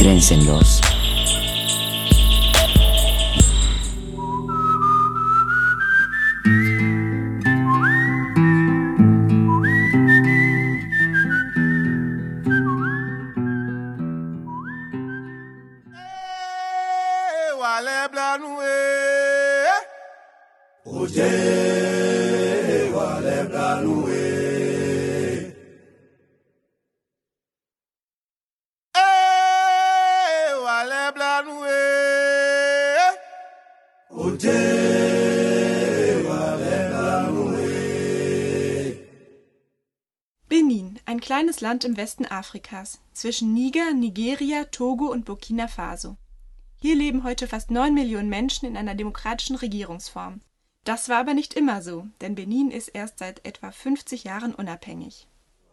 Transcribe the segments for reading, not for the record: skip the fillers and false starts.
Piénsenlos. Benin, ein kleines Land im Westen Afrikas, zwischen Niger, Nigeria, Togo und Burkina Faso. Hier leben heute fast 9 Millionen Menschen in einer demokratischen Regierungsform. Das war aber nicht immer so, denn Benin ist erst seit etwa 50 Jahren unabhängig.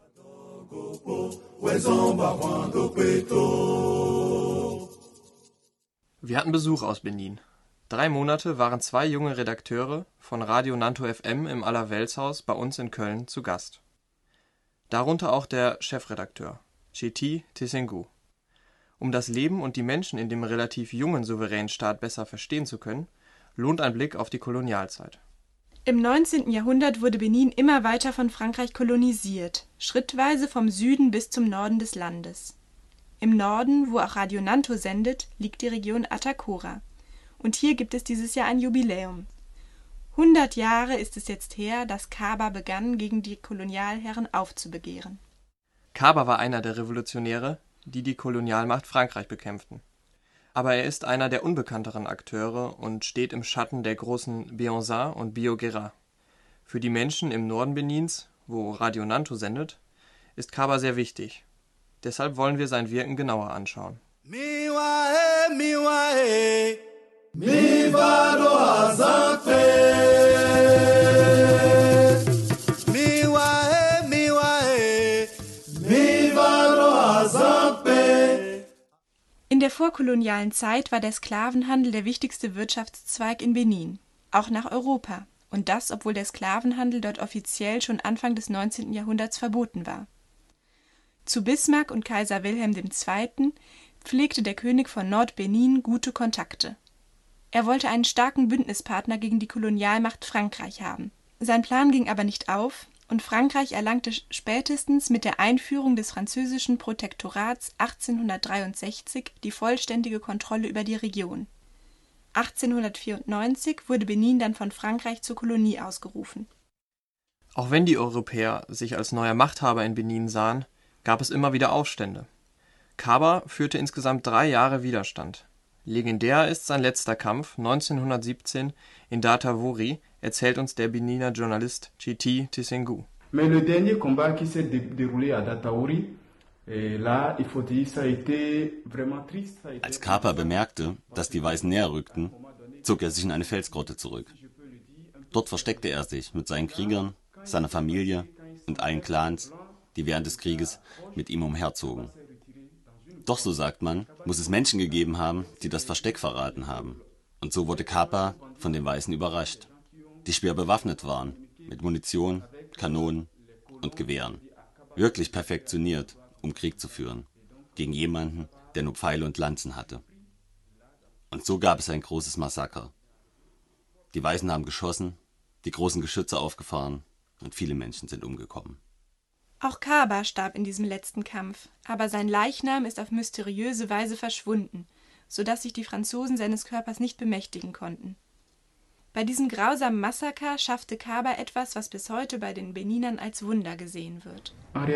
Wir hatten Besuch aus Benin. 3 Monate waren 2 junge Redakteure von Radio Nanto FM im Allerweltshaus bei uns in Köln zu Gast. Darunter auch der Chefredakteur, Tchéti Tessengu. Um das Leben und die Menschen in dem relativ jungen souveränen Staat besser verstehen zu können, lohnt ein Blick auf die Kolonialzeit. Im 19. Jahrhundert wurde Benin immer weiter von Frankreich kolonisiert, schrittweise vom Süden bis zum Norden des Landes. Im Norden, wo auch Radio Nanto sendet, liegt die Region Atakora. Und hier gibt es dieses Jahr ein Jubiläum. 100 Jahre ist es jetzt her, dass Kaba begann, gegen die Kolonialherren aufzubegehren. Kaba war einer der Revolutionäre, die die Kolonialmacht Frankreich bekämpften. Aber er ist einer der unbekannteren Akteure und steht im Schatten der großen Beonza und Biogera. Für die Menschen im Norden Benins, wo Radio Nanto sendet, ist Kaba sehr wichtig. Deshalb wollen wir sein Wirken genauer anschauen. In der vorkolonialen Zeit war der Sklavenhandel der wichtigste Wirtschaftszweig in Benin, auch nach Europa, und das, obwohl der Sklavenhandel dort offiziell schon Anfang des 19. Jahrhunderts verboten war. Zu Bismarck und Kaiser Wilhelm II. Pflegte der König von Nord-Benin gute Kontakte. Er wollte einen starken Bündnispartner gegen die Kolonialmacht Frankreich haben. Sein Plan ging aber nicht auf, und Frankreich erlangte spätestens mit der Einführung des französischen Protektorats 1863 die vollständige Kontrolle über die Region. 1894 wurde Benin dann von Frankreich zur Kolonie ausgerufen. Auch wenn die Europäer sich als neuer Machthaber in Benin sahen, gab es immer wieder Aufstände. Kaba führte insgesamt 3 Jahre Widerstand. Legendär ist sein letzter Kampf 1917 in Datavori, erzählt uns der Beniner Journalist Tchéti Tessengu. Mais le dernier combat qui s'est déroulé à Dataouri, là, il faut dire, ça a été vraiment triste. Als Kaba bemerkte, dass die Weißen näher rückten, zog er sich in eine Felsgrotte zurück. Dort versteckte er sich mit seinen Kriegern, seiner Familie und allen Clans, die während des Krieges mit ihm umherzogen. Doch, so sagt man, muss es Menschen gegeben haben, die das Versteck verraten haben. Und so wurde Kaba von den Weißen überrascht, die schwer bewaffnet waren, mit Munition, Kanonen und Gewehren. Wirklich perfektioniert, um Krieg zu führen, gegen jemanden, der nur Pfeile und Lanzen hatte. Und so gab es ein großes Massaker. Die Weißen haben geschossen, die großen Geschütze aufgefahren und viele Menschen sind umgekommen. Auch Kaba starb in diesem letzten Kampf, aber sein Leichnam ist auf mysteriöse Weise verschwunden, sodass sich die Franzosen seines Körpers nicht bemächtigen konnten. Bei diesem grausamen Massaker schaffte Kaba etwas, was bis heute bei den Beninern als Wunder gesehen wird.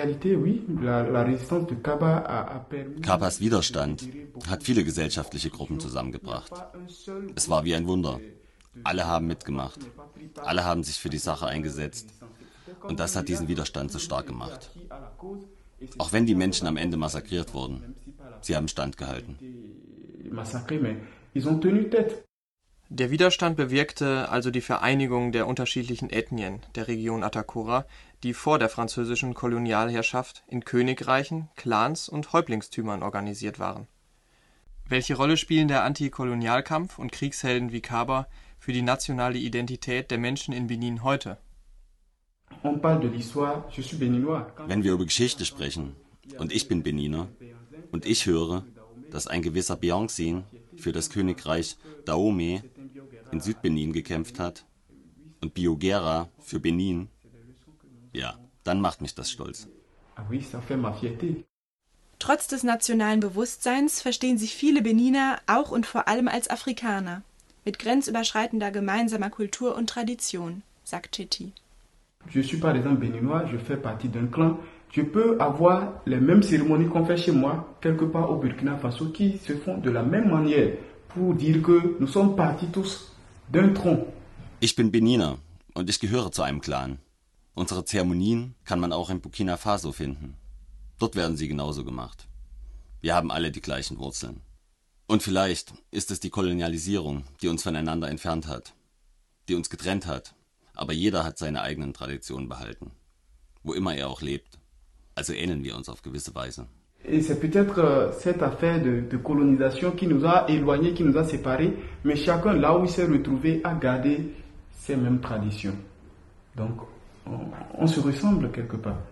Kabas Widerstand hat viele gesellschaftliche Gruppen zusammengebracht. Es war wie ein Wunder. Alle haben mitgemacht. Alle haben sich für die Sache eingesetzt. Und das hat diesen Widerstand so stark gemacht. Auch wenn die Menschen am Ende massakriert wurden, sie haben standgehalten. Der Widerstand bewirkte also die Vereinigung der unterschiedlichen Ethnien der Region Atakora, die vor der französischen Kolonialherrschaft in Königreichen, Clans und Häuptlingstümern organisiert waren. Welche Rolle spielen der Antikolonialkampf und Kriegshelden wie Kaba für die nationale Identität der Menschen in Benin heute? Wenn wir über Geschichte sprechen, und ich bin Beniner, und ich höre, dass ein gewisser Bianxin für das Königreich Dahomey in Südbenin gekämpft hat und Biogera für Benin, ja, dann macht mich das stolz. Trotz des nationalen Bewusstseins verstehen sich viele Beniner auch und vor allem als Afrikaner, mit grenzüberschreitender gemeinsamer Kultur und Tradition, sagt Tchéti. Je suis par exemple béninois, je fais partie d'un clan. Je peux avoir les mêmes cérémonies qu'on fait chez moi, quelque part au Burkina Faso, qui se font de la même manière, pour dire que nous sommes partis tous d'un tronc. Ich bin Beniner und ich gehöre zu einem Clan. Unsere Zeremonien kann man auch in Burkina Faso finden. Dort werden sie genauso gemacht. Wir haben alle die gleichen Wurzeln. Und vielleicht ist es die Kolonialisierung, die uns voneinander entfernt hat, die uns getrennt hat. Aber jeder hat seine eigenen Traditionen behalten, wo immer er auch lebt. Also ähneln wir uns auf gewisse Weise. Et c'est peut-être cette affaire de colonisation qui nous a éloignés, qui nous a séparés, mais chacun là où il s'est retrouvé a gardé ses mêmes traditions. Donc on se ressemble quelque part.